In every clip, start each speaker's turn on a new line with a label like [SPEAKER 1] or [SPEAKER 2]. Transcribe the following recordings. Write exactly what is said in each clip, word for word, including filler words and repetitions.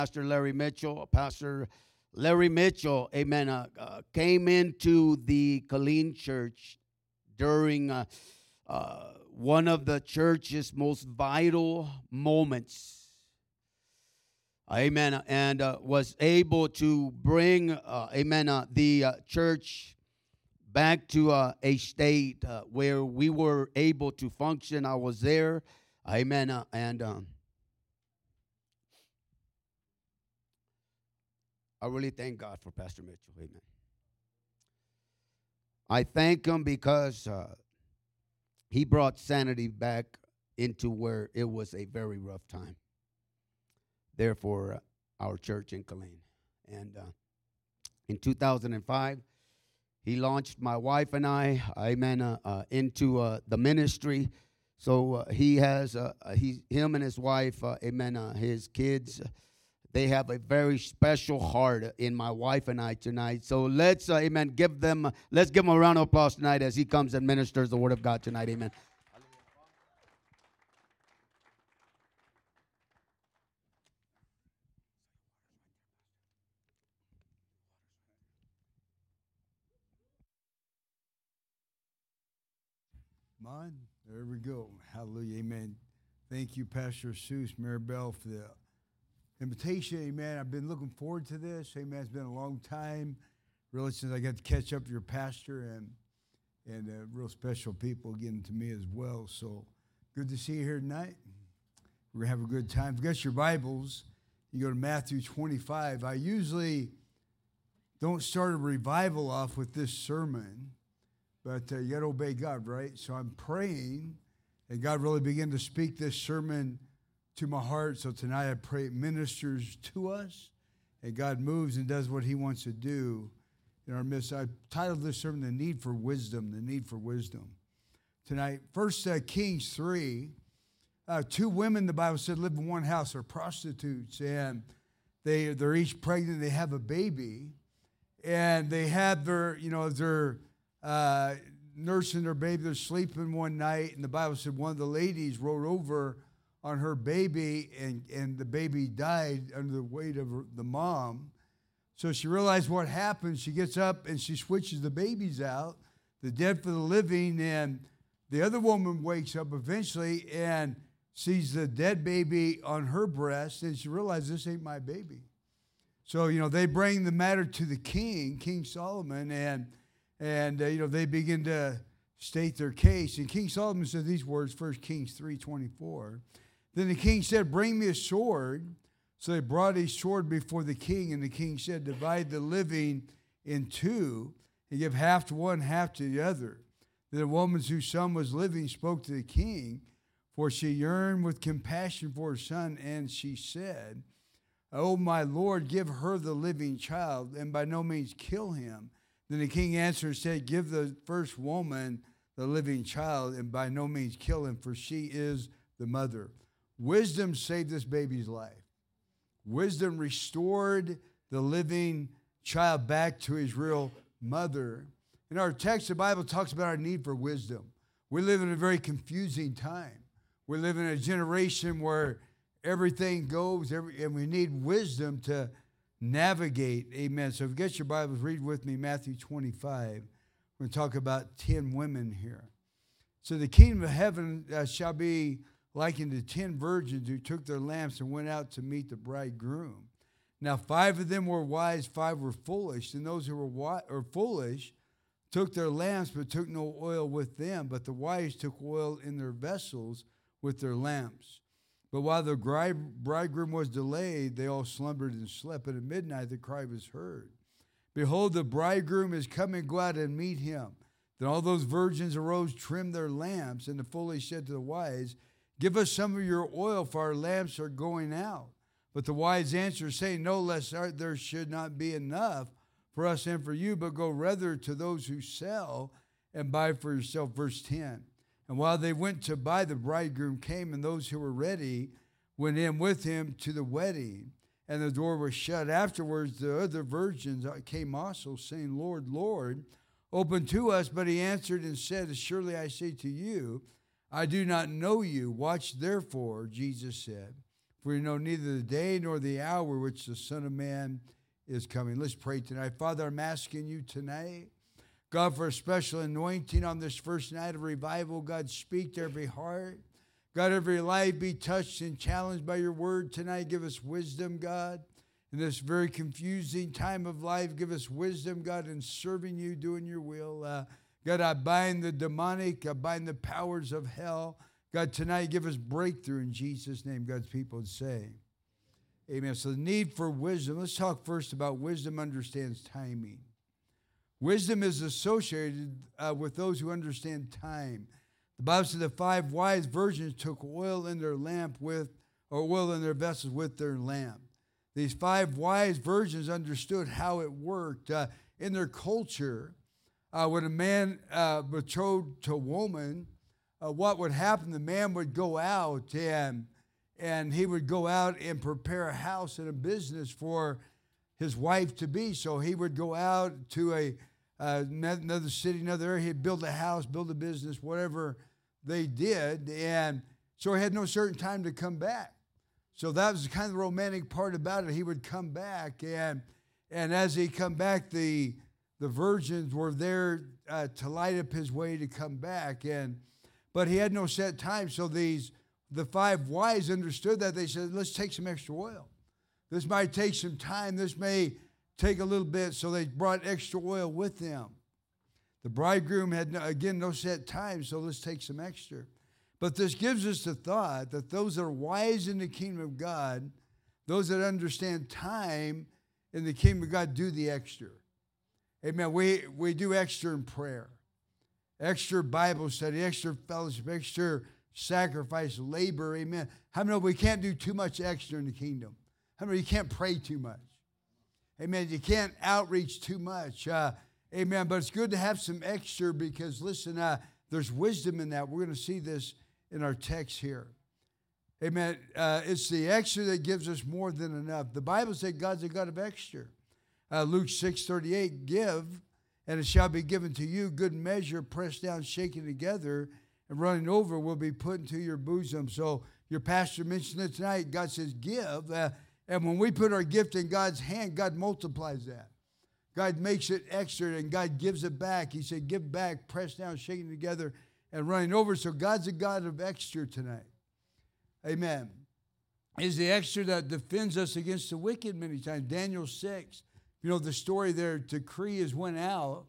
[SPEAKER 1] Pastor Larry Mitchell. Pastor Larry Mitchell, amen, uh, uh, came into the Killeen Church during uh, uh, one of the church's most vital moments. Amen. And uh, was able to bring, uh, amen, uh, the uh, church back to uh, a state uh, where we were able to function. I was there. Amen. Uh, and um, I really thank God for Pastor Mitchell. Amen. I thank him because uh, he brought sanity back into where it was a very rough time there for uh, our church in Killeen. And uh, in two thousand five, he launched my wife and I, amen, uh, uh, into uh, the ministry. So uh, he has, uh, he, him and his wife, uh, amen, uh, his kids, they have a very special heart in my wife and I tonight. So let's, uh, amen, give them, uh, let's give him a round of applause tonight as he comes and ministers the word of God tonight, amen.
[SPEAKER 2] Mine? There we go. Hallelujah. Amen. Thank you, Pastor Seuss, Maribel, for the invitation. Amen. I've been looking forward to this. Amen. It's been a long time, really, since I got to catch up with your pastor and and uh, real special people getting to me as well. So good to see you here tonight. We're going to have a good time. If you got your Bibles, you go to Matthew twenty-five. I usually don't start a revival off with this sermon, but uh, you got to obey God, right? So I'm praying, and God really began to speak this sermon to my heart. So tonight I pray it ministers to us, and God moves and does what he wants to do in our midst. I titled this sermon, The Need for Wisdom, The Need for Wisdom. Tonight, First uh, Kings three, uh, two women, the Bible said, live in one house. They're prostitutes, and they, they're each pregnant. They have a baby, and they have their, you know, their... Uh, nursing their baby. They're sleeping one night, and the Bible said one of the ladies rolled over on her baby, and, and the baby died under the weight of her, the mom. So she realized what happened. She gets up, and she switches the babies out, the dead for the living, and the other woman wakes up eventually and sees the dead baby on her breast, and she realizes this ain't my baby. So, you know, they bring the matter to the king, King Solomon, and And, uh, you know, they begin to state their case. And King Solomon said these words, First Kings three twenty-four. Then the king said, bring me a sword. So they brought a sword before the king. And the king said, divide the living in two and give half to one, half to the other. Then the woman whose son was living spoke to the king, for she yearned with compassion for her son. And she said, oh, my Lord, give her the living child, and by no means kill him. Then the king answered and said, give the first woman the living child, and by no means kill him, for she is the mother. Wisdom saved this baby's life. Wisdom restored the living child back to his real mother. In our text, the Bible talks about our need for wisdom. We live in a very confusing time. We live in a generation where everything goes, every, and we need wisdom to navigate. Amen. So if you get your Bibles, read with me Matthew twenty-five. We're going to talk about ten women here. So the kingdom of heaven uh, shall be likened to ten virgins who took their lamps and went out to meet the bridegroom. Now five of them were wise, five were foolish. And those who were wi- or foolish took their lamps but took no oil with them. But the wise took oil in their vessels with their lamps. But while the bridegroom was delayed, they all slumbered and slept. But at midnight the cry was heard, behold, the bridegroom is coming, go out and meet him. Then all those virgins arose, trimmed their lamps, and the foolish said to the wise, give us some of your oil, for our lamps are going out. But the wise answered, saying, no, lest there should not be enough for us and for you, but go rather to those who sell and buy for yourself. Verse ten. And while they went to buy, the bridegroom came, and those who were ready went in with him to the wedding, and the door was shut. Afterwards, the other virgins came also, saying, Lord, Lord, open to us. But he answered and said, surely I say to you, I do not know you. Watch therefore, Jesus said, for you know neither the day nor the hour which the Son of Man is coming. Let's pray tonight. Father, I'm asking you tonight, God, for a special anointing on this first night of revival. God, speak to every heart. God, every life be touched and challenged by your word tonight. Give us wisdom, God. In this very confusing time of life, give us wisdom, God, in serving you, doing your will. Uh, God, I bind the demonic, I bind the powers of hell. God, tonight give us breakthrough in Jesus' name, God's people would say. Amen. So the need for wisdom. Let's talk first about wisdom understands timing. Wisdom is associated uh, with those who understand time. The Bible says the five wise virgins took oil in their lamp with, or oil in their vessels with their lamp. These five wise virgins understood how it worked. Uh, in their culture, uh, when a man uh, betrothed to a woman, uh, what would happen? The man would go out and, and he would go out and prepare a house and a business for his wife to be. So he would go out to a uh, another city, another area. He'd build a house, build a business, whatever they did. And so he had no certain time to come back. So that was kind of the romantic part about it. He would come back, and and as he come back, the the virgins were there uh, to light up his way to come back. And but he had no set time. So these the five wise understood that. They said, "Let's take some extra oil. This might take some time. This may take a little bit." So they brought extra oil with them. The bridegroom had no, again no set time. So let's take some extra. But this gives us the thought that those that are wise in the kingdom of God, those that understand time in the kingdom of God, do the extra. Amen. We, we do extra in prayer, extra Bible study, extra fellowship, extra sacrifice, labor. Amen. How many know we can't do too much extra in the kingdom? How many know you can't pray too much? Amen. You can't outreach too much. Uh, amen. But it's good to have some extra because, listen, uh, there's wisdom in that. We're going to see this in our text here. Amen. Uh, it's the extra that gives us more than enough. The Bible says God's a God of extra. Uh, Luke six thirty-eight, give, and it shall be given to you. Good measure, pressed down, shaken together, and running over will be put into your bosom. So your pastor mentioned it tonight. God says give. Uh, and when we put our gift in God's hand, God multiplies that. God makes it extra, and God gives it back. He said, give back, pressed down, shaken together, and running over. So God's a God of extra tonight. Amen. Is the extra that defends us against the wicked many times. Daniel six, you know the story there, decree is went out.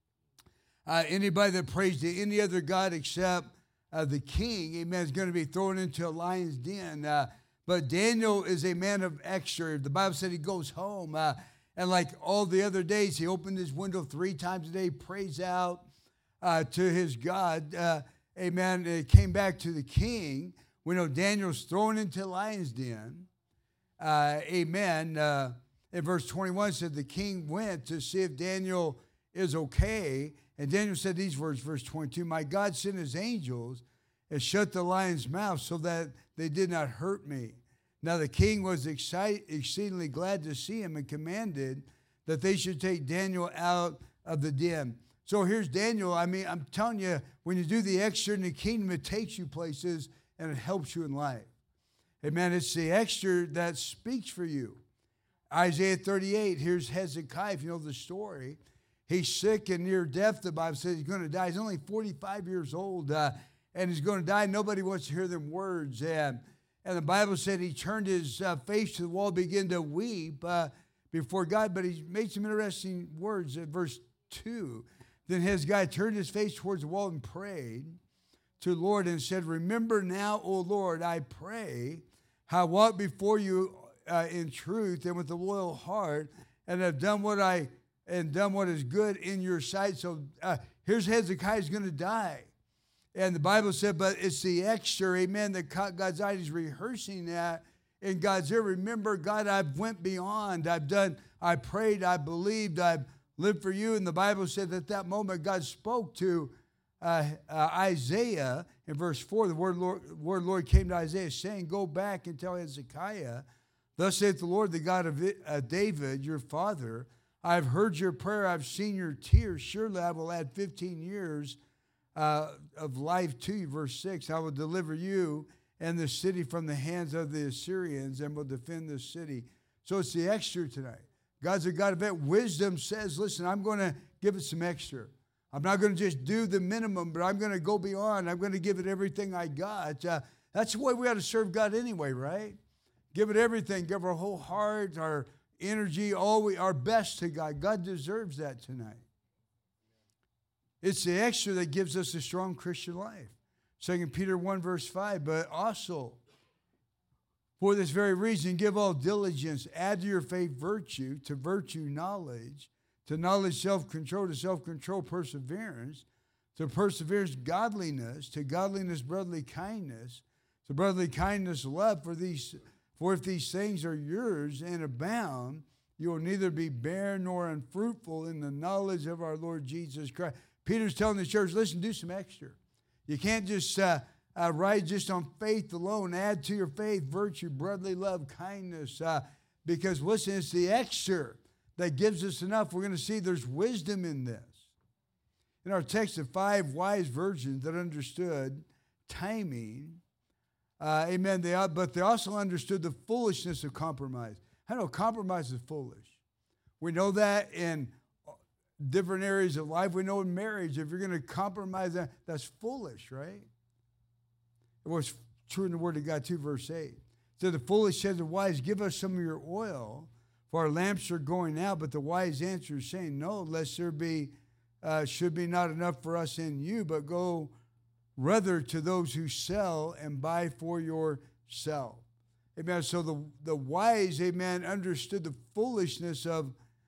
[SPEAKER 2] Uh, anybody that prays to any other God except uh, the king, amen, is going to be thrown into a lion's den. Uh, but Daniel is a man of extra. The Bible said he goes home. Uh, and like all the other days, he opened his window three times a day, prays out Uh, to his God, uh, amen. It came back to the king. We know Daniel's thrown into the lion's den, uh, amen. Uh, in verse twenty-one said the king went to see if Daniel is okay, and Daniel said these words, verse twenty-two, my God sent his angels and shut the lion's mouth so that they did not hurt me. Now the king was excited, exceedingly glad to see him and commanded that they should take Daniel out of the den. So here's Daniel. I mean, I'm telling you, when you do the extra in the kingdom, it takes you places and it helps you in life. Amen. It's the extra that speaks for you. Isaiah thirty-eight, here's Hezekiah, if you know the story. He's sick and near death, the Bible says he's going to die. He's only forty-five years old, uh, and he's going to die. Nobody wants to hear them words. And, and the Bible said he turned his uh, face to the wall, began to weep uh, before God, but he made some interesting words at verse two. Then Hezekiah turned his face towards the wall and prayed to the Lord and said, remember now, O Lord, I pray, how I walk before you uh, in truth and with a loyal heart, and have done what I and done what is good in your sight. So uh, here's Hezekiah's going to die. And the Bible said, but it's the extra, amen, that caught God's eye. He's rehearsing that in God's ear. Remember, God, I've went beyond. I've done, I prayed, I believed, I've lived for you. And the Bible said that at that moment God spoke to uh, uh, Isaiah in verse four. The word Lord, word Lord came to Isaiah saying, go back and tell Hezekiah, thus saith the Lord, the God of uh, David, your father, I have heard your prayer. I've seen your tears. Surely I will add fifteen years uh, of life to you. Verse six, I will deliver you and the city from the hands of the Assyrians and will defend the city. So it's the extra tonight. God's a God of it. Wisdom says, listen, I'm going to give it some extra. I'm not going to just do the minimum, but I'm going to go beyond. I'm going to give it everything I got. Uh, that's the way we ought to serve God anyway, right? Give it everything. Give our whole heart, our energy, all we, our best to God. God deserves that tonight. It's the extra that gives us a strong Christian life. Second Peter one, verse five, but also, for this very reason, give all diligence, add to your faith virtue, to virtue knowledge, to knowledge self-control, to self-control perseverance, to perseverance godliness, to godliness brotherly kindness, to brotherly kindness love. For these, for if these things are yours and abound, you will neither be barren nor unfruitful in the knowledge of our Lord Jesus Christ. Peter's telling the church, listen, do some extra. You can't just uh, uh, ride just on faith alone. Add to your faith virtue, brotherly love, kindness. Uh, because, listen, it's the extra that gives us enough. We're going to see there's wisdom in this. In our text, the five wise virgins that understood timing, uh, amen, they, but they also understood the foolishness of compromise. I know compromise is foolish. We know that in different areas of life. We know in marriage, if you're going to compromise that, that's foolish, right? It was true in the Word of God too, verse eight. It said, the foolish said to the wise, give us some of your oil, for our lamps are going out. But the wise answered, saying, no, lest there be, uh, should be not enough for us and you, but go rather to those who sell and buy for yourself. Amen. So the, the wise, amen, understood the foolishness of,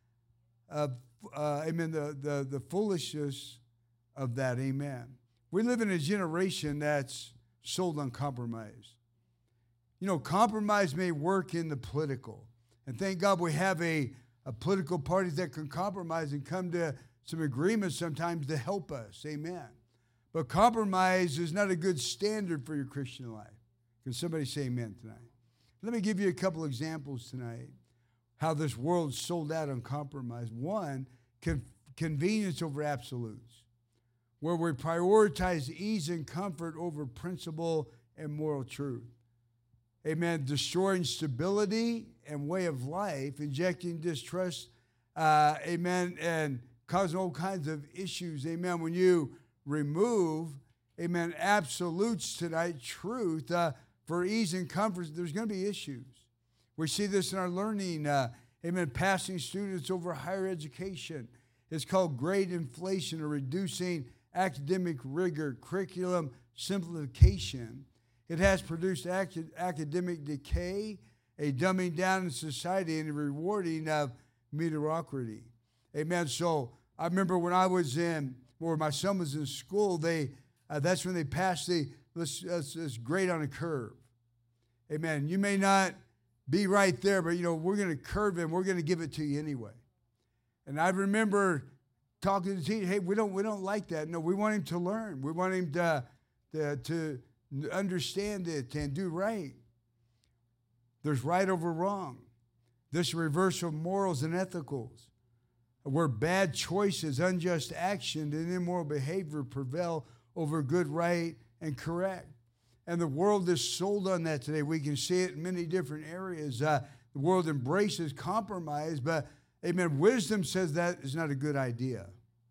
[SPEAKER 2] of Uh, amen, the, the, the foolishness of that, amen. We live in a generation that's sold on compromise. You know, compromise may work in the political. And thank God we have a, a political party that can compromise and come to some agreements sometimes to help us, amen. But compromise is not a good standard for your Christian life. Can somebody say amen tonight? Let me give you a couple examples tonight how this world sold out on compromise. One, con- convenience over absolutes, where we prioritize ease and comfort over principle and moral truth. Amen. Destroying stability and way of life, injecting distrust, uh, amen, and causing all kinds of issues. Amen. When you remove, amen, absolutes tonight, truth, uh, for ease and comfort, there's going to be issues. We see this in our learning, uh, amen, passing students over higher education. It's called grade inflation, or reducing academic rigor, curriculum simplification. It has produced ac- academic decay, a dumbing down in society, and a rewarding of mediocrity. Amen. So I remember when I was in, or my son was in school, they uh, that's when they passed the let's, let's, let's grade on a curve. Amen. You may not be right there, but, you know, we're going to curve him. We're going to give it to you anyway. And I remember talking to the teacher, hey, we don't we don't like that. No, we want him to learn. We want him to, to, to understand it and do right. There's right over wrong. This reversal of morals and ethicals, where bad choices, unjust action, and immoral behavior prevail over good, right, and correct. And the world is sold on that today. We can see it in many different areas. Uh, the world embraces compromise, but, amen, wisdom says that is not a good idea.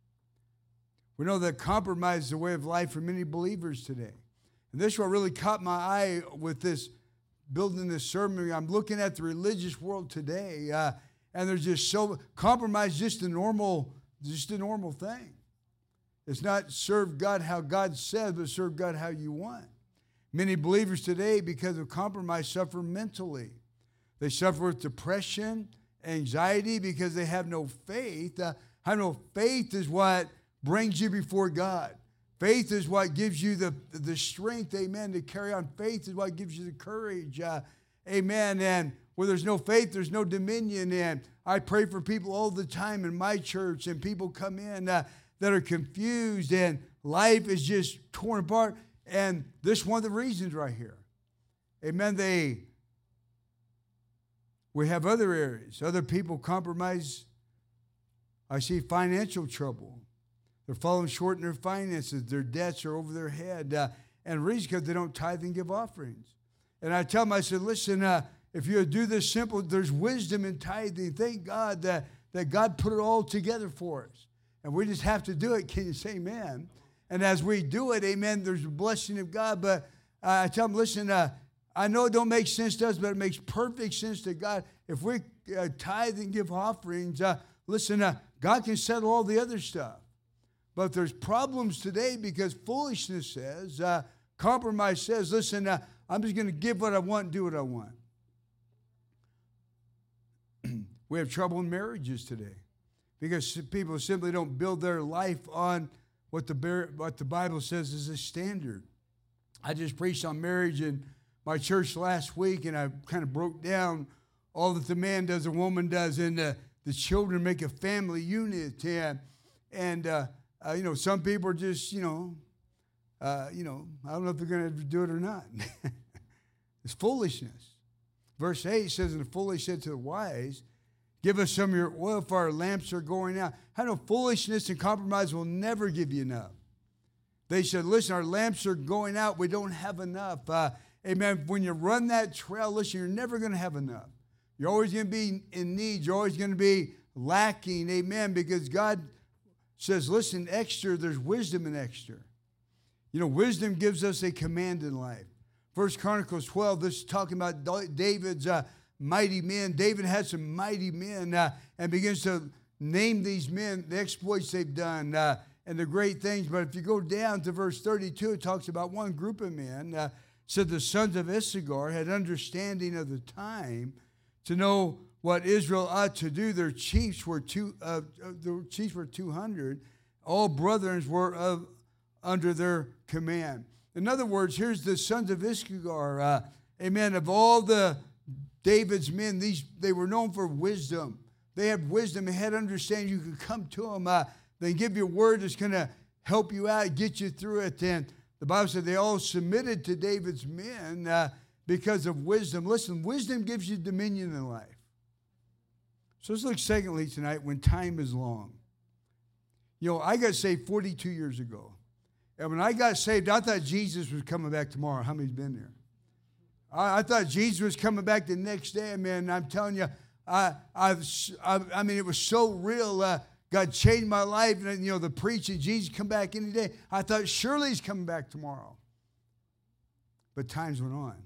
[SPEAKER 2] We know that compromise is the way of life for many believers today. And this is what really caught my eye with this, building this sermon. I'm looking at the religious world today, uh, and there's just so, compromise just a normal, just a normal thing. It's not serve God how God says, but serve God how you want. Many believers today, because of compromise, suffer mentally. They suffer with depression, anxiety, because they have no faith. Uh, have no faith is what brings you before God. Faith is what gives you the, the strength, amen, to carry on. Faith is what gives you the courage, uh, amen. And where there's no faith, there's no dominion. And I pray for people all the time in my church, and people come in uh, that are confused, and life is just torn apart. And this is one of the reasons right here. Amen. They, we have other areas. Other people compromise. I see financial trouble. They're falling short in their finances. Their debts are over their head. Uh, And the reason because they don't tithe and give offerings. And I tell them, I said, listen, uh, if you do this simple, there's wisdom in tithing. Thank God that, that God put it all together for us. And we just have to do it. Can you say amen? And as we do it, amen, there's a blessing of God. But uh, I tell them, listen, uh, I know it don't make sense to us, but it makes perfect sense to God. If we uh, tithe and give offerings, uh, listen, uh, God can settle all the other stuff. But there's problems today because foolishness says, uh, compromise says, listen, uh, I'm just going to give what I want and do what I want. We have trouble in marriages today because people simply don't build their life on what the, what the Bible says is a standard. I just preached on marriage in my church last week, and I kind of broke down all that the man does, the woman does, and uh, the children make a family unit. And, and uh, uh, you know, some people are just, you know, uh, you know, I don't know if they're going to do it or not. It's foolishness. Verse eight says, and the foolish said to the wise, give us some of your oil, for our lamps are going out. I know foolishness and compromise will never give you enough. They said, listen, our lamps are going out. We don't have enough. Uh, amen. When you run that trail, listen, you're never going to have enough. You're always going to be in need. You're always going to be lacking. Amen. Because God says, listen, extra, there's wisdom in extra. You know, wisdom gives us a command in life. First Chronicles twelve, this is talking about David's uh, mighty men. David had some mighty men uh, and begins to name these men, the exploits they've done, uh, and the great things. But if you go down to verse thirty-two, it talks about one group of men. Uh, said the sons of Issachar had understanding of the time to know what Israel ought to do. Their chiefs were two. Uh, the chiefs were two hundred. All brethren were of under their command. In other words, here's the sons of Issachar. Uh, amen. Of all the David's men, these they were known for wisdom. They had wisdom. They had understanding. You could come to them. Uh, they give you a word that's going to help you out, get you through it. And the Bible said they all submitted to David's men uh, because of wisdom. Listen, wisdom gives you dominion in life. So let's look secondly tonight when time is long. You know, I got saved forty-two years ago. And when I got saved, I thought Jesus was coming back tomorrow. How many's been there? I, I thought Jesus was coming back the next day, man. And I'm telling you, I, I, I, I mean, it was so real. Uh, God changed my life. And, you know, the preaching, Jesus come back any day. I thought, surely he's coming back tomorrow. But times went on.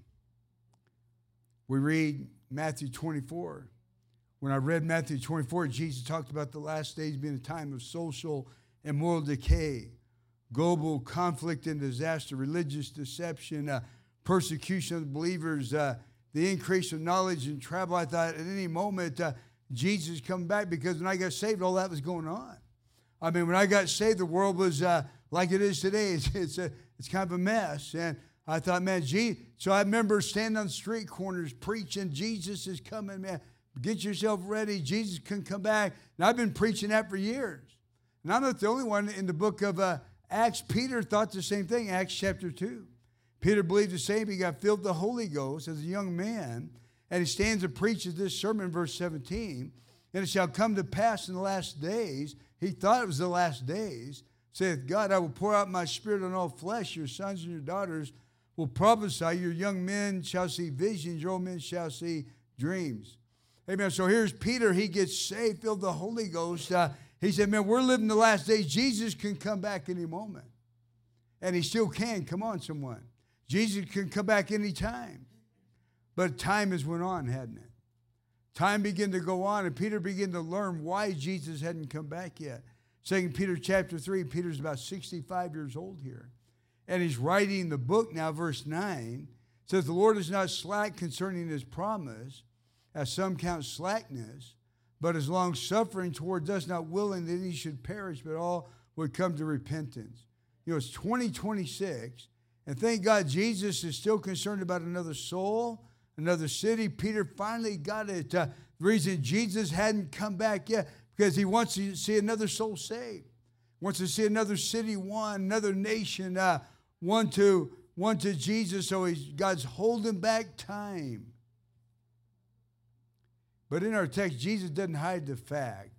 [SPEAKER 2] We read Matthew twenty-four. When I read Matthew twenty-four, Jesus talked about the last days being a time of social and moral decay, global conflict and disaster, religious deception, uh, persecution of believers, uh, the increase of knowledge and travel. I thought at any moment uh, Jesus come back, because when I got saved, all that was going on. I mean, when I got saved, the world was uh, like it is today. It's it's, a, it's kind of a mess. And I thought, man, gee. So I remember standing on street corners preaching, Jesus is coming, man. Get yourself ready. Jesus can come back. And I've been preaching that for years. And I'm not the only one. In the book of uh, Acts, Peter thought the same thing, Acts chapter two. Peter believed the same. He got filled with the Holy Ghost as a young man. And he stands and preaches this sermon, verse seventeen. And it shall come to pass in the last days. He thought it was the last days. Saith God, I will pour out my spirit on all flesh. Your sons and your daughters will prophesy. Your young men shall see visions. Your old men shall see dreams. Amen. So here's Peter. He gets saved, filled with the Holy Ghost. Uh, he said, man, we're living the last days. Jesus can come back any moment. And he still can. Come on, someone. Jesus can come back any time. But time has went on, hadn't it? Time began to go on, and Peter began to learn why Jesus hadn't come back yet. Second Peter chapter three, Peter's about sixty-five years old here. And he's writing the book now, verse nine. Says, the Lord is not slack concerning his promise, as some count slackness, but is long-suffering towards us, not willing that any should perish, but all would come to repentance. You know, it's twenty twenty-six, and thank God Jesus is still concerned about another soul, another city. Peter finally got it. Uh, the reason Jesus hadn't come back yet, because he wants to see another soul saved. Wants to see another city won, another nation uh, won to, won to Jesus, so he's, God's holding back time. But in our text, Jesus doesn't hide the fact,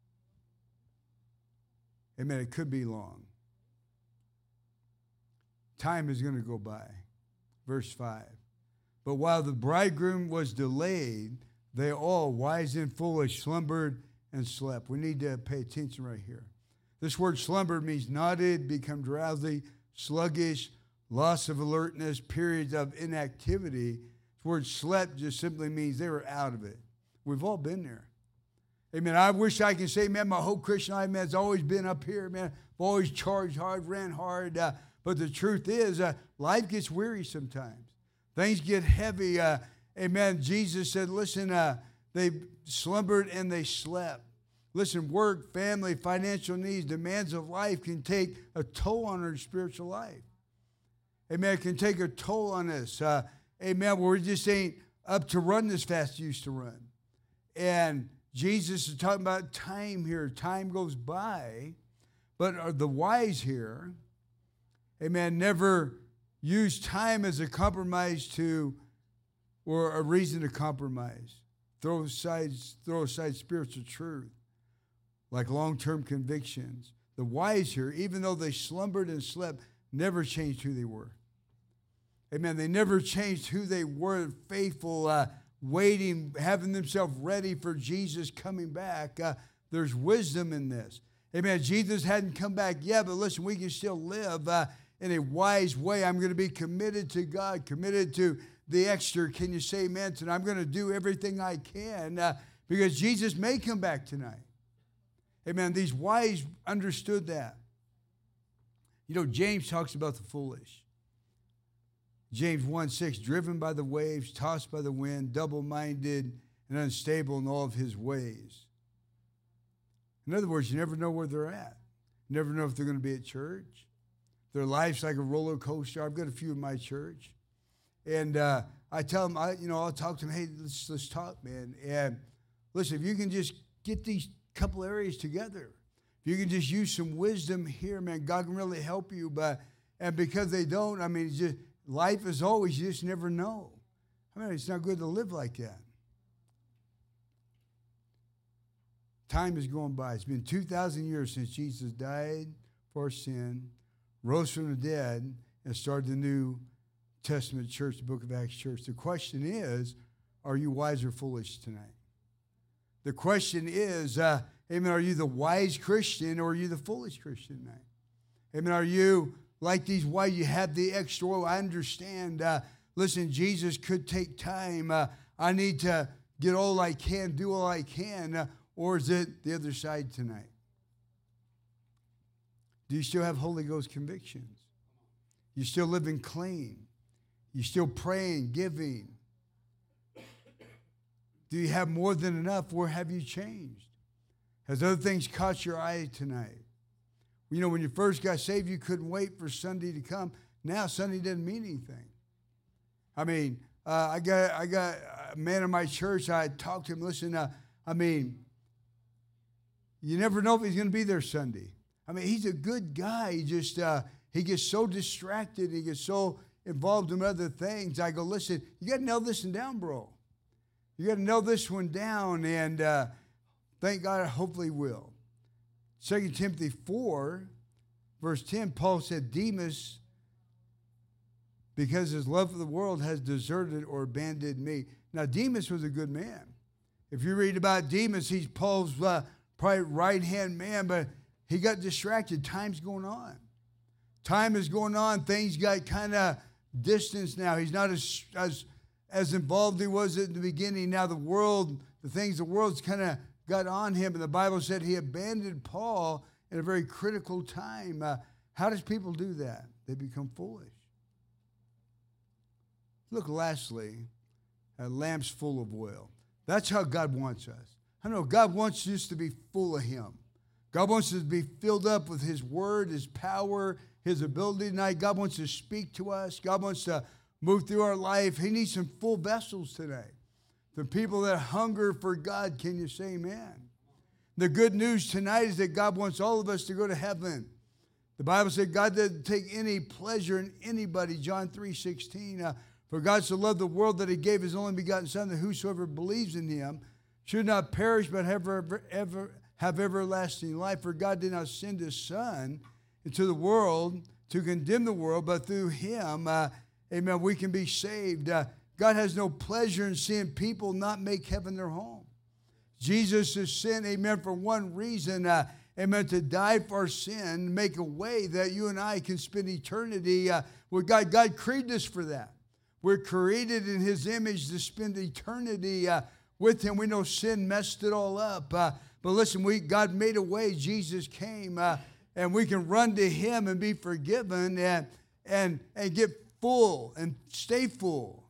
[SPEAKER 2] amen, it could be long. time is going to go by. Verse five. But while the bridegroom was delayed, they all, wise and foolish, slumbered and slept. We need to pay attention right here. This word slumber means nodded, become drowsy, sluggish, loss of alertness, periods of inactivity. The word slept just simply means they were out of it. We've all been there. Amen. I wish I could say, man, my whole Christian life, man, has always been up here, man. I've always charged hard, ran hard. Uh, but the truth is, uh, life gets weary sometimes. Things get heavy. Uh, amen. Jesus said, listen, uh, they slumbered and they slept. Listen, work, family, financial needs, demands of life can take a toll on our spiritual life. Amen. It can take a toll on us. Uh, amen. Where we just ain't up to run as fast as you used to run. And Jesus is talking about time here. Time goes by. But the wise here, amen, never use time as a compromise to, or a reason to compromise. Throw aside, throw aside spiritual truth, like long-term convictions. The wise here, even though they slumbered and slept, never changed who they were. Amen. They never changed who they were, faithful, uh, waiting, having themselves ready for Jesus coming back. Uh, there's wisdom in this. Amen. Jesus hadn't come back yet, but listen, we can still live uh, in a wise way. I'm going to be committed to God, committed to the extra. Can you say amen tonight? I'm going to do everything I can uh, because Jesus may come back tonight. Amen. These wise understood that. You know, James talks about the foolish. James one six, driven by the waves, tossed by the wind, double-minded and unstable in all of his ways. In other words, you never know where they're at. You never know if they're going to be at church. Their life's like a roller coaster. I've got a few in my church. And uh, I tell them, I, you know, I'll talk to them, hey, let's, let's talk, man. And listen, if you can just get these couple areas together, if you can just use some wisdom here, man, God can really help you. But and because they don't, I mean, it's just, life is always, you just never know. I mean, it's not good to live like that. Time is going by. It's been two thousand years since Jesus died for our sin, rose from the dead, and started the New Testament church, the book of Acts church. The question is, are you wise or foolish tonight? The question is, uh, amen, are you the wise Christian or are you the foolish Christian tonight? Amen, are you like these wise, you have the extra oil? I understand. Uh, listen, Jesus could take time. Uh, I need to get all I can, do all I can. Uh, or is it the other side tonight? Do you still have Holy Ghost convictions? You still living clean? You still praying, giving? Do you have more than enough? Where have you changed? Has other things caught your eye tonight? You know, when you first got saved, you couldn't wait for Sunday to come. Now Sunday doesn't mean anything. I mean, uh, I got I got a man in my church. I talked to him. Listen, uh, I mean, you never know if he's going to be there Sunday. I mean, he's a good guy. He just uh, he gets so distracted. He gets so involved in other things. I go, listen, you got to nail this one down, bro. You got to nail this one down, and uh, thank God, I hopefully will. Second Timothy four, verse ten, Paul said, Demas, because his love for the world, has deserted or abandoned me. Now, Demas was a good man. If you read about Demas, he's Paul's uh, probably right-hand man, but he got distracted. Time's going on. Time is going on. Things got kind of distance now. He's not as, as, as involved as he was at the beginning. Now the world, the things of the world's kind of got on him, and the Bible said he abandoned Paul in a very critical time. Uh, how does people do that? They become foolish. Look, lastly, at lamps full of oil. That's how God wants us. I know God wants us to be full of Him. God wants us to be filled up with His Word, His power, His ability tonight. God wants to speak to us. God wants to move through our life. He needs some full vessels today. The people that hunger for God, can you say amen? The good news tonight is that God wants all of us to go to heaven. The Bible said God doesn't take any pleasure in anybody, John three sixteen. Uh, for God so loved the world that He gave His only begotten Son, that whosoever believes in Him should not perish but have, ever, ever, have everlasting life. For God did not send His Son into the world to condemn the world, but through him, uh, amen, we can be saved. Uh, God has no pleasure in seeing people not make heaven their home. Jesus is sent, amen, for one reason, uh, amen, to die for our sin, make a way that you and I can spend eternity uh, with God. God created us for that. We're created in his image to spend eternity uh, with him. We know sin messed it all up. Uh, but listen, we God made a way. Jesus came, uh, and we can run to him and be forgiven and, and, and get full and stay full.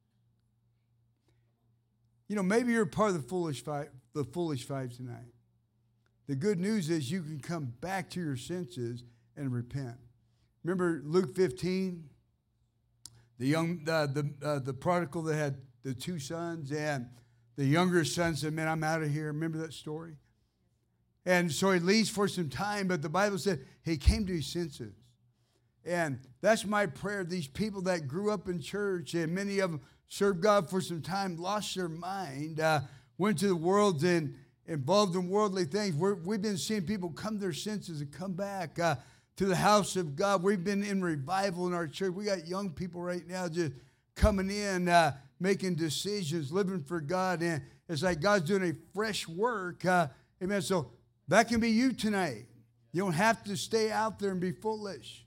[SPEAKER 2] You know, maybe you're part of the foolish five, the foolish five tonight. The good news is you can come back to your senses and repent. Remember Luke fifteen? The young, uh, the uh, the prodigal that had the two sons, and the younger son said, man, I'm out of here. Remember that story? And so he leaves for some time, but the Bible said he came to his senses. And that's my prayer. These people that grew up in church, and many of them served God for some time, lost their mind, uh, went to the world and involved in worldly things. We're, we've been seeing people come to their senses and come back uh, to the house of God. We've been in revival in our church. We got young people right now just coming in, uh, making decisions, living for God. And it's like God's doing a fresh work. Uh, amen. So that can be you tonight. You don't have to stay out there and be foolish.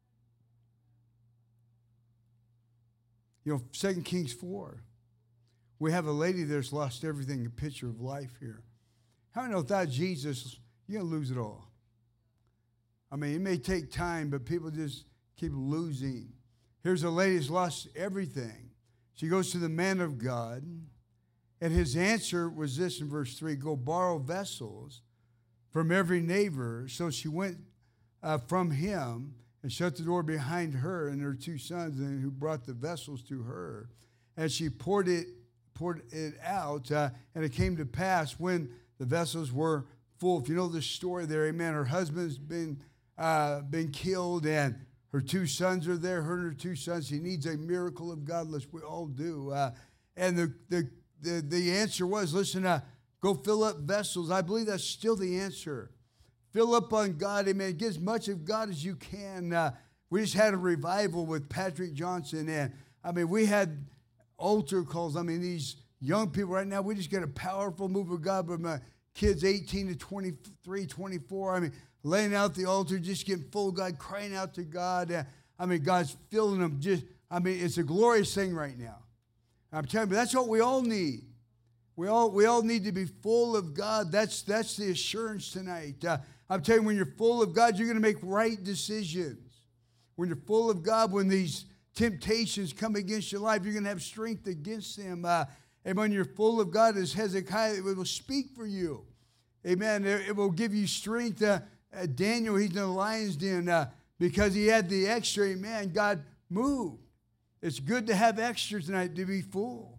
[SPEAKER 2] You know, Second Kings four, we have a lady that's lost everything, a picture of life here. How many know without Jesus, you're going to lose it all? I mean, it may take time, but people just keep losing. Here's a lady who's lost everything. She goes to the man of God, and his answer was this in verse three, go borrow vessels from every neighbor. So she went uh, from him and shut the door behind her and her two sons, and who brought the vessels to her. And she poured it, poured it out, uh, and it came to pass when the vessels were full. If you know the story there, amen, her husband's been uh, been killed, and her two sons are there, her and her two sons. She needs a miracle of God, as we all do. Uh, and the, the, the, the answer was, listen, uh, go fill up vessels. I believe that's still the answer. Fill up on God, amen. Get as much of God as you can. Uh, we just had a revival with Patrick Johnson, and I mean, we had altar calls. I mean, these young people right now, we just get a powerful move of God from uh, kids eighteen to twenty-three, twenty-four. I mean, laying out the altar, just getting full of God, crying out to God. Uh, I mean, God's filling them. Just, I mean, it's a glorious thing right now. I'm telling you, that's what we all need. We all we all need to be full of God. That's that's the assurance tonight. Uh, I'm telling you, when you're full of God, you're going to make right decisions. When you're full of God, when these temptations come against your life, you're going to have strength against them. Uh, and when you're full of God, as Hezekiah, it will speak for you. Amen. It, it will give you strength. Uh, uh, Daniel, he's in the lion's den uh, because he had the extra. Amen. God moved. It's good to have extra tonight, to be full.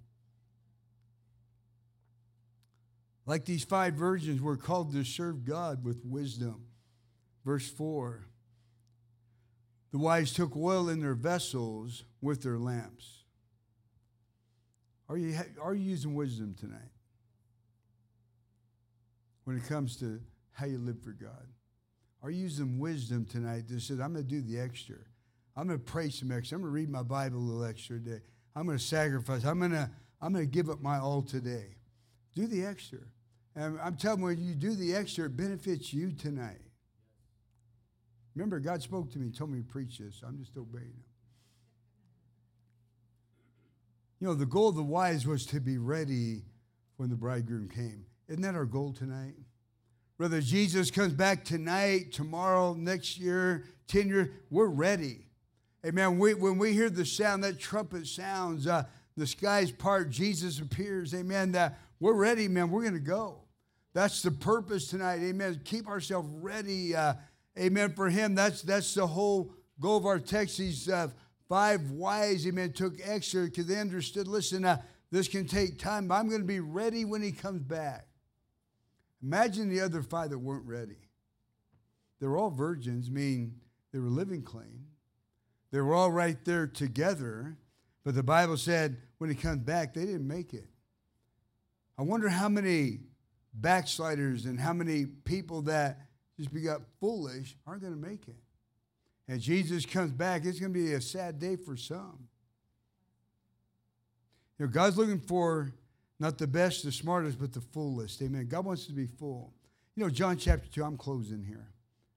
[SPEAKER 2] Like these five virgins, were called to serve God with wisdom. Verse four, the wives took oil in their vessels with their lamps. Are you, are you using wisdom tonight when it comes to how you live for God? Are you using wisdom tonight that says, I'm going to do the extra. I'm going to pray some extra. I'm going to read my Bible a little extra today. I'm going to sacrifice. I'm going to, I'm going to give up my all today. Do the extra. And I'm telling you, when you do the extra, it benefits you tonight. Remember, God spoke to me, told me to preach this. I'm just obeying him. You know, the goal of the wise was to be ready when the bridegroom came. Isn't that our goal tonight? Whether Jesus comes back tonight, tomorrow, next year, ten years, we're ready. Amen. We, when we hear the sound, that trumpet sounds, uh, the skies part, Jesus appears. Amen. That we're ready, man. We're going to go. That's the purpose tonight. Amen. Keep ourselves ready. Uh, amen. For him, that's that's the whole goal of our text. These uh, five wise, amen, took extra because they understood, listen, uh, this can take time, but I'm going to be ready when he comes back. Imagine the other five that weren't ready. They were all virgins, meaning they were living clean. They were all right there together, but the Bible said when he comes back, they didn't make it. I wonder how many backsliders and how many people that just got foolish aren't going to make it. and Jesus comes back, it's going to be a sad day for some. You know, God's looking for not the best, the smartest, but the fullest. Amen. God wants to be full. You know, John chapter two, I'm closing here.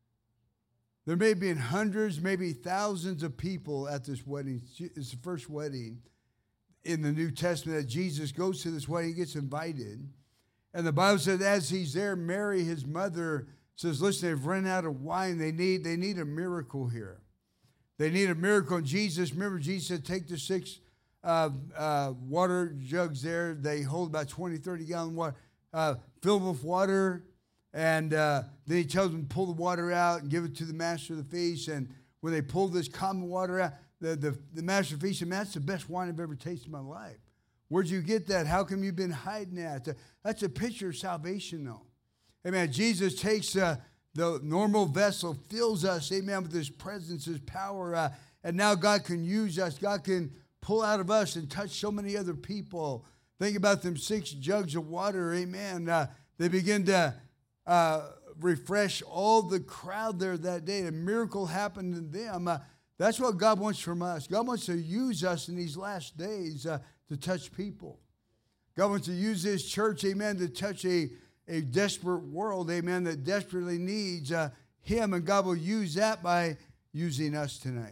[SPEAKER 2] There may be hundreds, maybe thousands of people at this wedding. It's the first wedding in the New Testament that Jesus goes to this wedding. He gets invited. And the Bible says as he's there, Mary, his mother, says, listen, they've run out of wine. They need, they need a miracle here. They need a miracle. And Jesus, remember, Jesus said, take the six uh, uh, water jugs there. They hold about twenty, thirty gallon water, uh, filled with water. And uh, then he tells them to pull the water out and give it to the master of the feast. And when they pull this common water out, the, the, the master of the feast said, man, that's the best wine I've ever tasted in my life. Where'd you get that? How come you've been hiding that? That's a picture of salvation, though. Amen. Jesus takes uh, the normal vessel, fills us, amen, with his presence, his power. Uh, and now God can use us. God can pull out of us and touch so many other people. Think about them six jugs of water, amen. Uh, they begin to uh, refresh all the crowd there that day. A miracle happened in them. Uh, that's what God wants from us. God wants to use us in these last days uh, to touch people. God wants to use this church, amen, to touch a, a desperate world, amen, that desperately needs uh, him. And God will use that by using us tonight.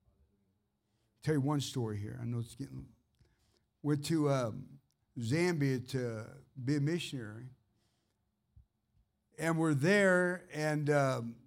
[SPEAKER 2] I'll tell you one story here. I know it's getting... Went to um, Zambia to be a missionary. And we're there, and um,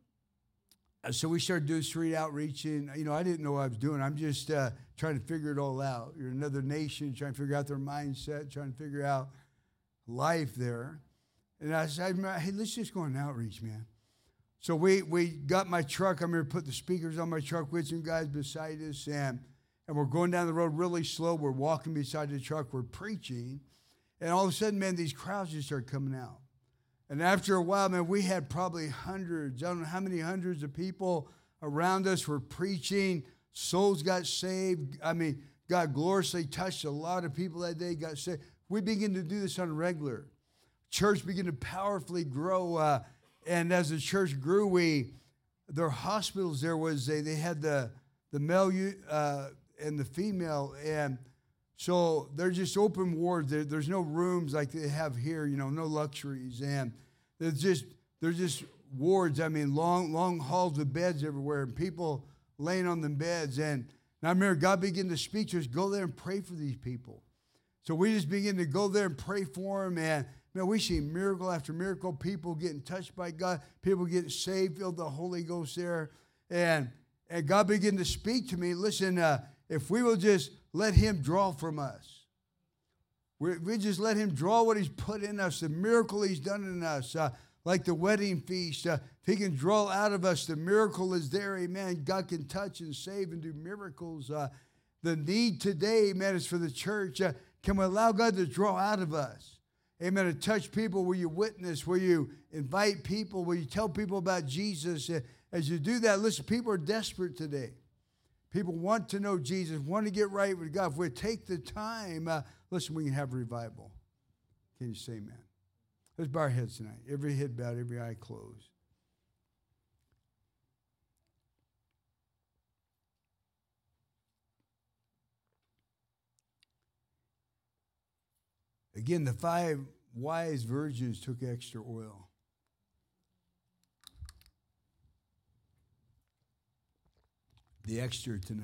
[SPEAKER 2] so we started doing street outreach. And, you know, I didn't know what I was doing. I'm just uh, trying to figure it all out. You're another nation, trying to figure out their mindset, trying to figure out life there. And I said, hey, let's just go on outreach, man. So we we got my truck. I'm here to put the speakers on my truck with some guys beside us. And, and we're going down the road really slow. We're walking beside the truck. We're preaching. And all of a sudden, man, these crowds just start coming out. And after a while, man, we had probably hundreds, I don't know how many hundreds of people around us were preaching. Souls got saved. I mean, God gloriously touched a lot of people that day, got saved. We began to do this on a regular. Church began to powerfully grow. Uh, and as the church grew, we, their hospitals there was, they, they had the, the male uh, and the female. And so they're just open wards. There, there's no rooms like they have here, you know, no luxuries. And they're just, they're just wards. I mean, long, long halls with beds everywhere and people laying on the beds. And, and I remember God began to speak to us, go there and pray for these people. So we just began to go there and pray for them. And, man, we see miracle after miracle, people getting touched by God, people getting saved, filled with the Holy Ghost there. And, and God began to speak to me, listen, uh, if we will just let him draw from us. We, we just let him draw what he's put in us, the miracle he's done in us, uh, like the wedding feast. Uh, if he can draw out of us, the miracle is there, amen. God can touch and save and do miracles. Uh, the need today, amen, is for the church. Uh, can we allow God to draw out of us? Amen, to touch people, will you witness, will you invite people, will you tell people about Jesus? Uh, as you do that, listen, people are desperate today. People want to know Jesus, want to get right with God. If we take the time, uh, listen, we can have revival. Can you say amen? Let's bow our heads tonight. Every head bowed, every eye closed. Again, the five wise virgins took extra oil. The extra tonight.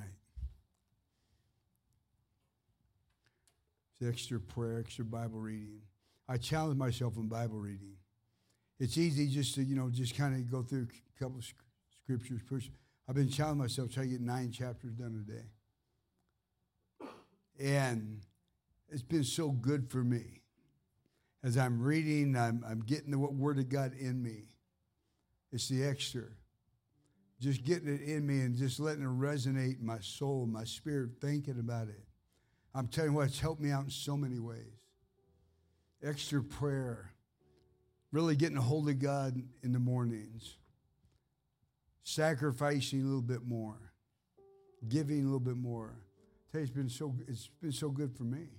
[SPEAKER 2] It's extra prayer, extra Bible reading. I challenge myself in Bible reading. It's easy just to, you know, just kind of go through a couple of scriptures. Push. I've been challenging myself to try to get nine chapters done a day. And it's been so good for me. As I'm reading, I'm, I'm getting the Word of God in me. It's the extra. Just getting it in me and just letting it resonate in my soul, my spirit, thinking about it. I'm telling you what, it's helped me out in so many ways. Extra prayer. Really getting a hold of God in the mornings. Sacrificing a little bit more. Giving a little bit more. I tell you, it's been so, it's been so good for me.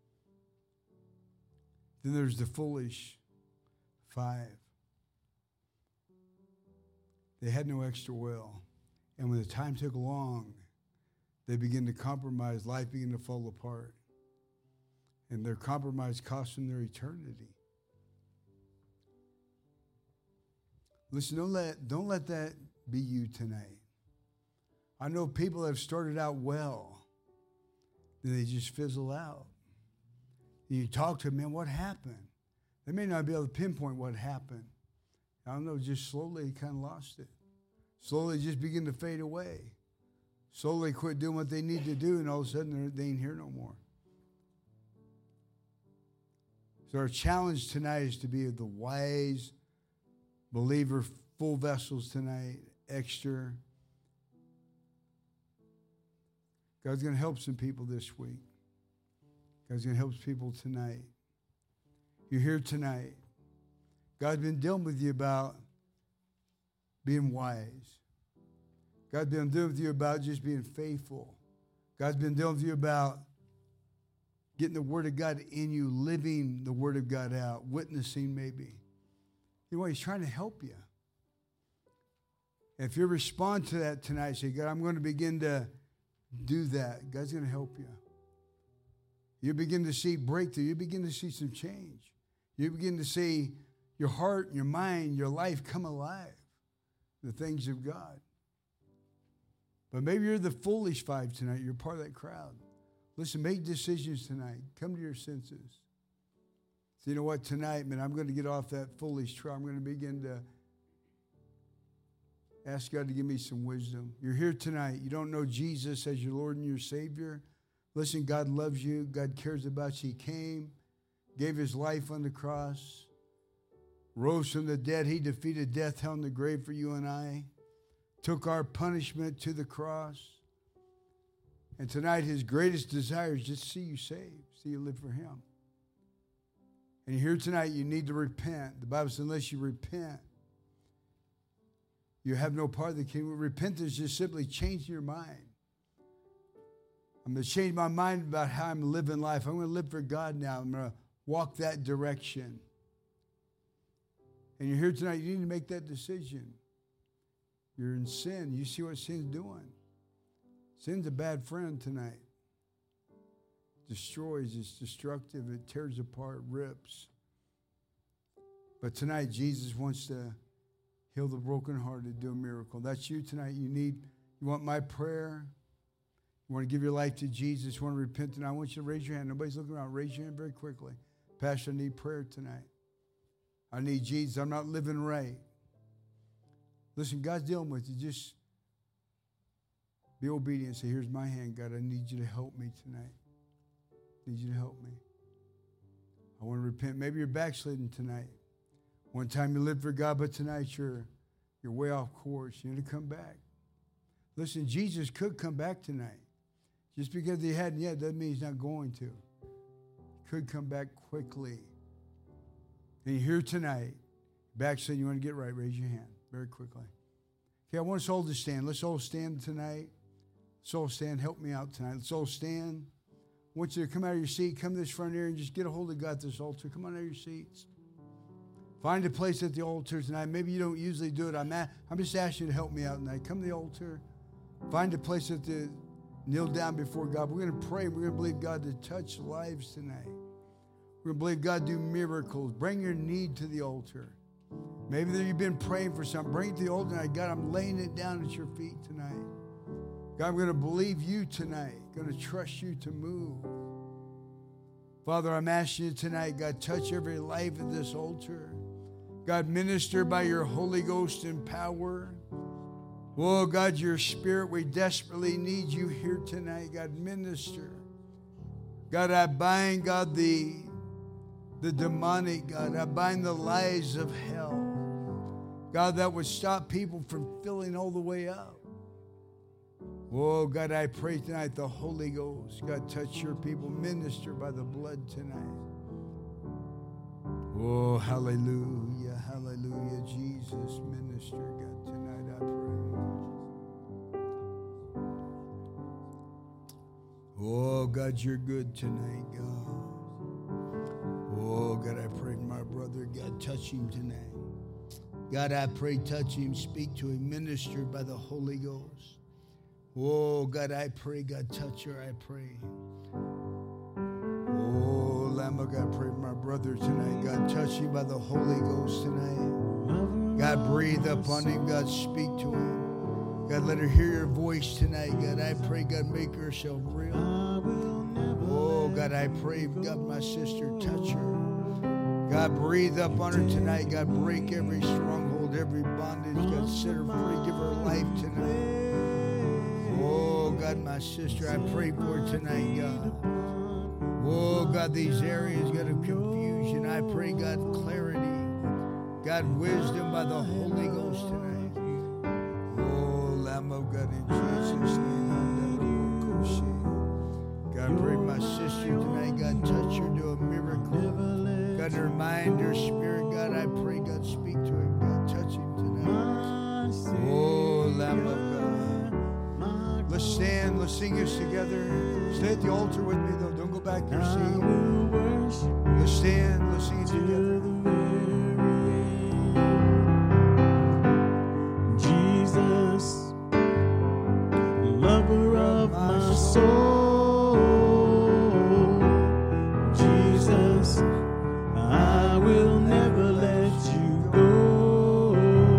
[SPEAKER 2] Then there's the foolish five. They had no extra oil. And when the time took long, they begin to compromise. Life began to fall apart. And their compromise cost them their eternity. Listen, don't let, don't let that be you tonight. I know people that have started out well, then they just fizzle out. And you talk to them, man, what happened? They may not be able to pinpoint what happened. I don't know, just slowly kind of lost it. Slowly just begin to fade away. Slowly quit doing what they need to do, and all of a sudden they ain't here no more. So our challenge tonight is to be the wise believer, full vessels tonight, extra. God's going to help some people this week. God's going to help people tonight. You're here tonight. God's been dealing with you about being wise. God's been dealing with you about just being faithful. God's been dealing with you about getting the Word of God in you, living the Word of God out, witnessing maybe. You know what? He's trying to help you. If you respond to that tonight, say, God, I'm going to begin to do that. God's going to help you. You begin to see breakthrough. You begin to see some change. You begin to see your heart, your mind, your life come alive. The things of God. But maybe you're the foolish five tonight. You're part of that crowd. Listen, make decisions tonight. Come to your senses. So you know what? Tonight, man, I'm going to get off that foolish trail. I'm going to begin to ask God to give me some wisdom. You're here tonight. You don't know Jesus as your Lord and your Savior. Listen, God loves you. God cares about you. He came, gave his life on the cross, rose from the dead. He defeated death, hell, and the grave for you and I. Took our punishment to the cross. And tonight, his greatest desire is just to see you saved, see you live for him. And you're here tonight, you need to repent. The Bible says, unless you repent, you have no part of the kingdom. Repentance is just simply changing your mind. I'm going to change my mind about how I'm living life. I'm going to live for God now. I'm going to walk that direction. And you're here tonight, you need to make that decision. You're in sin. You see what sin's doing. Sin's a bad friend tonight. Destroys, it's destructive, it tears apart, rips. But tonight, Jesus wants to heal the brokenhearted, do a miracle. That's you tonight. You need, you want my prayer? You want to give your life to Jesus? You want to repent tonight? I want you to raise your hand. Nobody's looking around. Raise your hand very quickly. Pastor, I need prayer tonight. I need Jesus. I'm not living right. Listen, God's dealing with you. Just be obedient. Say, here's my hand, God. I need you to help me tonight. I need you to help me. I want to repent. Maybe you're backsliding tonight. One time you lived for God, but tonight you're, you're way off course. You need to come back. Listen, Jesus could come back tonight. Just because he hadn't yet doesn't mean he's not going to. He could come back quickly. And you're here tonight. Backsliding, you want to get right, raise your hand very quickly. Okay, I want us all to stand. Let's all stand tonight. Let's all stand. Help me out tonight. Let's all stand. I want you to come out of your seat, come to this front here, and just get a hold of God at this altar. Come on out of your seats. Find a place at the altar tonight. Maybe you don't usually do it. I'm, at, I'm just asking you to help me out tonight. Come to the altar. Find a place at the, kneel down before God. We're going to pray. We're going to believe God to touch lives tonight. We're going to believe God do miracles. Bring your need to the altar. Maybe that you've been praying for something. Bring it to the altar tonight. God, I'm laying it down at your feet tonight. God, I'm going to believe you tonight. I'm going to trust you to move. Father, I'm asking you tonight, God, touch every life at this altar. God, minister by your Holy Ghost and power. Oh, God, your Spirit, we desperately need you here tonight. God, minister. God, I bind, God, the, the demonic, God. I bind the lies of hell. God, that would stop people from filling all the way up. Oh, God, I pray tonight the Holy Ghost, God, touch your people. Minister by the blood tonight. Oh, hallelujah, hallelujah. Jesus, minister, God, tonight I pray. Oh, God, you're good tonight, God. Oh, God, I pray for my brother. God, touch him tonight. God, I pray, touch him, speak to him, minister by the Holy Ghost. Oh, God, I pray, God, touch her, I pray. Oh, Lamb of God, pray for my brother tonight. God, touch him by the Holy Ghost tonight. God, breathe upon him. God, speak to him. God, let her hear your voice tonight. God, I pray, God, make herself real. Oh, God, I pray, God, my sister, touch her. God, breathe up on her tonight. God, break every stronghold, every bondage. God, set her free. Give her life tonight. Oh, God, my sister, I pray for her tonight, God. Oh, God, these areas, God, of confusion. I pray, God, clarity. God, wisdom by the Holy Ghost tonight. Oh, Lamb of God, in Jesus' name. God, pray for my sister tonight. God, touch her, do a miracle. God, her mind, her spirit. God, I pray, God, speak to him. God, touch him tonight. Oh, Lamb of God. Let's stand. Let's sing this together. Stay at the altar with me, though. Don't go back to your seat. Let's stand. Let's sing it together.
[SPEAKER 3] Jesus, lover of my soul. Jesus, I will never let you go.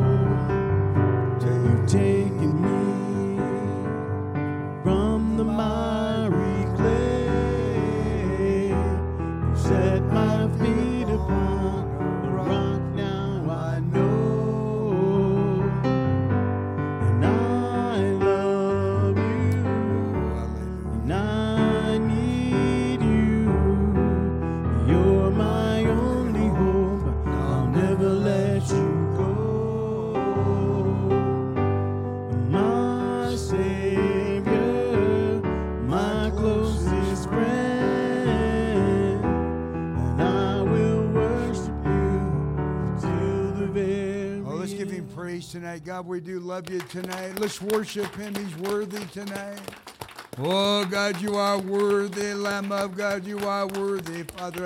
[SPEAKER 3] You've taken me from the miry clay. You set my feet upon the rock, now I know. And I love you, and I need you. You're my only hope, I'll never let you go. My Savior, my closest friend, and I will worship you till the very
[SPEAKER 2] Oh, let's give him
[SPEAKER 3] end.
[SPEAKER 2] praise tonight. God, we do love you tonight. Let's worship him. He's worthy tonight. Oh, God, you are worthy. Lamb of God, you are worthy. Father,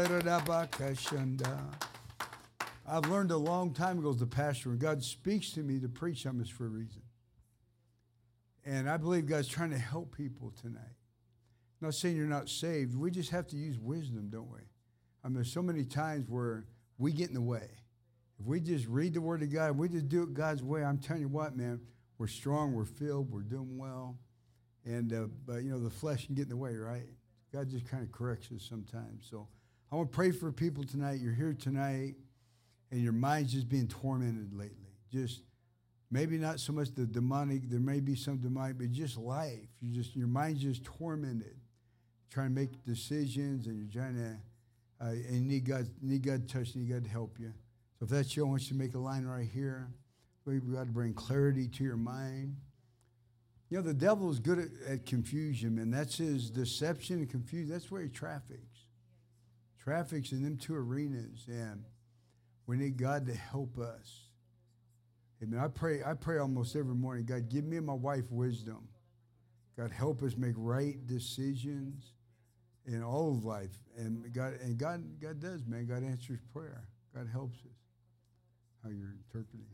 [SPEAKER 2] I've learned a long time ago as a pastor, when God speaks to me to preach on this for a reason. And I believe God's trying to help people tonight. I'm not saying you're not saved. We just have to use wisdom, don't we? I mean, there's so many times where we get in the way. If we just read the Word of God, we just do it God's way, I'm telling you what, man, we're strong, we're filled, we're doing well. And, uh, but, you know, the flesh can get in the way, right? God just kind of corrects us sometimes. So I want to pray for people tonight. You're here tonight, and your mind's just being tormented lately. Just maybe not so much the demonic. There may be some demonic, but just life. You just your mind's just tormented, trying to make decisions, and you're trying to, uh, and you need God, need God to touch, you, need God to help you. So if that's you, I want you to make a line right here. We've got to bring clarity to your mind. You know, the devil is good at, at confusion, man. That's his deception and confusion. That's where he traffics. Traffics in them two arenas, and we need God to help us. Amen. I pray, I pray almost every morning, God, give me and my wife wisdom. God, help us make right decisions in all of life. And God, and God, God does, man. God answers prayer. God helps us. How you're interpreting.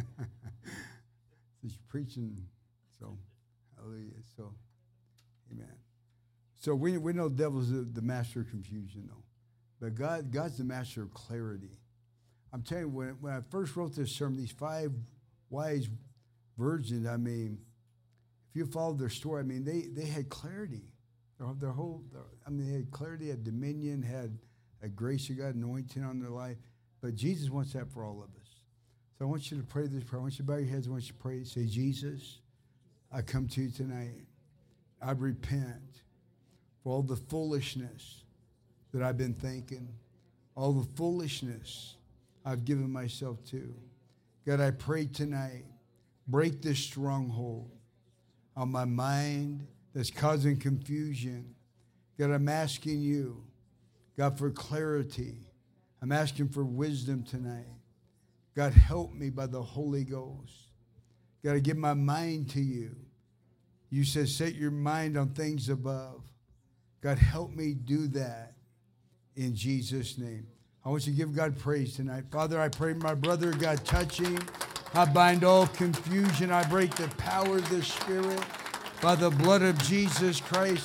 [SPEAKER 2] He's preaching, so hallelujah. So, amen. So we we know the devil's the, the master of confusion, though. But God, God's the master of clarity. I'm telling you, when, when I first wrote this sermon, these five wise virgins, I mean, if you followed their story, I mean, they, they had clarity. Their, their whole, their, I mean, they had clarity, had dominion, had a grace of God, anointing on their life. But Jesus wants that for all of us. So I want you to pray this prayer. I want you to bow your heads. I want you to pray. Say, Jesus, I come to you tonight. I repent for all the foolishness that I've been thinking, all the foolishness I've given myself to. God, I pray tonight, break this stronghold on my mind that's causing confusion. God, I'm asking you, God, for clarity. I'm asking for wisdom tonight. God, help me by the Holy Ghost. God, I give my mind to you. You said, set your mind on things above. God, help me do that in Jesus' name. I want you to give God praise tonight. Father, I pray my brother, God, touch him. I bind all confusion. I break the power of the Spirit by the blood of Jesus Christ.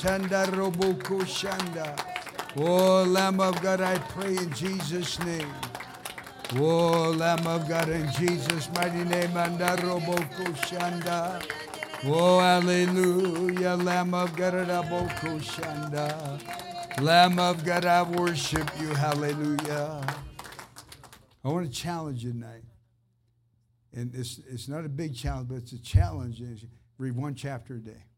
[SPEAKER 2] Oh, Lamb of God, I pray in Jesus' name. Oh, Lamb of God, in Jesus' mighty name. Oh, hallelujah. Lamb of God, Lamb of God, I worship you. Hallelujah. I want to challenge you tonight. And it's, it's not a big challenge, but it's a challenge. Read one chapter a day.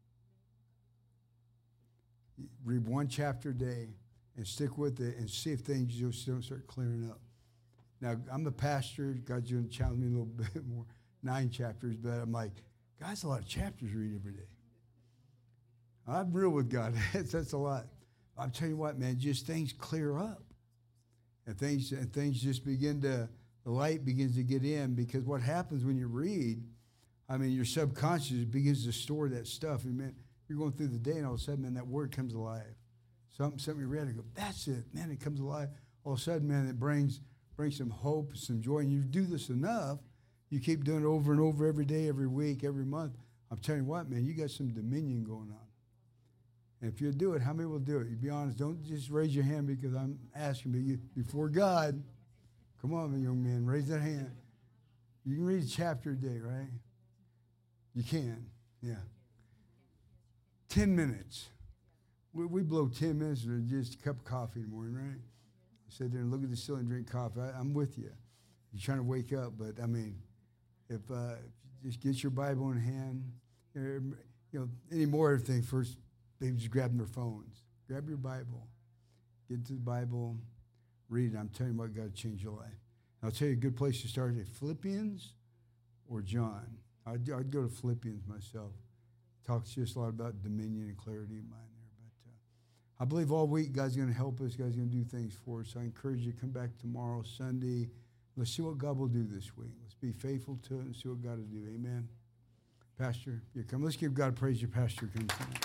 [SPEAKER 2] Read one chapter a day and stick with it and see if things just don't start clearing up. Now, I'm a pastor. God's going to challenge me a little bit more. Nine chapters, but I'm like, God, that's a lot of chapters to read every day. I'm real with God. that's, that's a lot. I'm telling you what, man, just things clear up. And things, and things just begin to, the light begins to get in, because what happens when you read, I mean, your subconscious begins to store that stuff. And man, you're going through the day, and all of a sudden, man, that word comes alive. Something, something you read, and go, that's it, man, it comes alive. All of a sudden, man, it brings, brings some hope, some joy. And you do this enough, you keep doing it over and over every day, every week, every month. I'm telling you what, man, you got some dominion going on. And if you do it, how many will do it? You be honest. Don't just raise your hand because I'm asking you before God. Come on, young man, raise that hand. You can read a chapter a day, right? You can, yeah. Ten minutes. We, we blow ten minutes for just a cup of coffee in the morning, right? Sit there and look at the ceiling and drink coffee. I, I'm with you. You're trying to wake up, but I mean, if, uh, if you just get your Bible in hand, you know, any more everything first. They just grab their phones. Grab your Bible. Get to the Bible. Read it. I'm telling you what, God will change your life. And I'll tell you a good place to start is Philippians or John. I'd, I'd go to Philippians myself. Talks just a lot about dominion and clarity in mind there. But uh, I believe all week God's going to help us. God's going to do things for us. I encourage you to come back tomorrow, Sunday. Let's see what God will do this week. Let's be faithful to it and see what God will do. Amen. Pastor, you come. Let's give God praise. Your pastor comes tonight.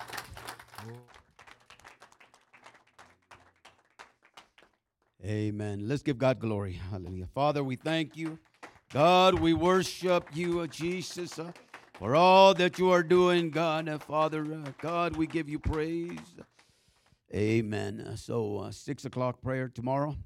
[SPEAKER 1] Amen. Let's give God glory. Hallelujah. Father, we thank you. God, we worship you, uh, Jesus, uh, for all that you are doing, God. Uh, Father, uh, God, we give you praise. Amen. Uh, so, uh, six o'clock prayer tomorrow.